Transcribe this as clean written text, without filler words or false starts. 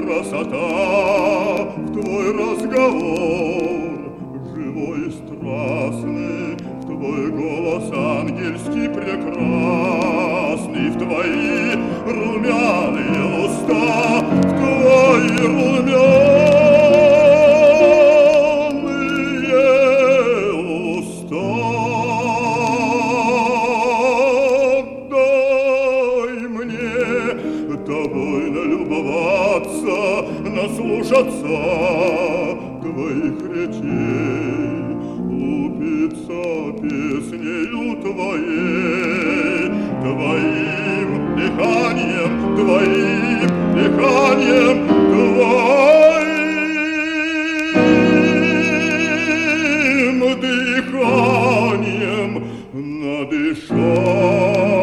красота, в твой разговор, живой и страстный, в твой голос ангельский прекрасный, в твои румяные уста, в твои румяные уста. Дай мне тобой налюбоваться, наслушаться твоих речей, упиться песнею твоей, твоим дыханием, твоим дыханием, твоим дыханием надышать.